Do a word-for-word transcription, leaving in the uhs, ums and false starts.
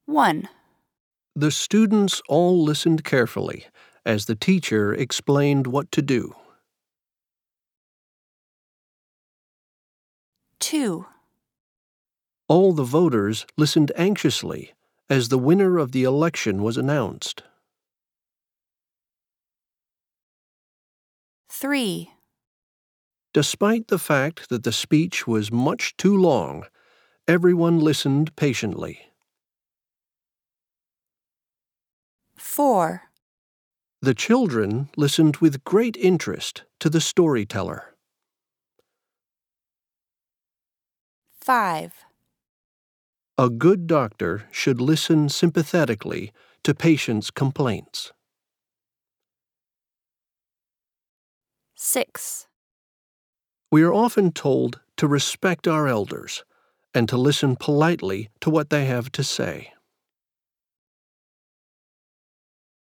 one. The students all listened carefully as the teacher explained what to do. two. All the voters listened anxiously as the winner of the election was announced. three. Despite the fact that the speech was much too long, everyone listened patiently. four. The children listened with great interest to the storyteller. five. A good doctor should listen sympathetically to patients' complaints. six. We are often told to respect our elders and to listen politely to what they have to say.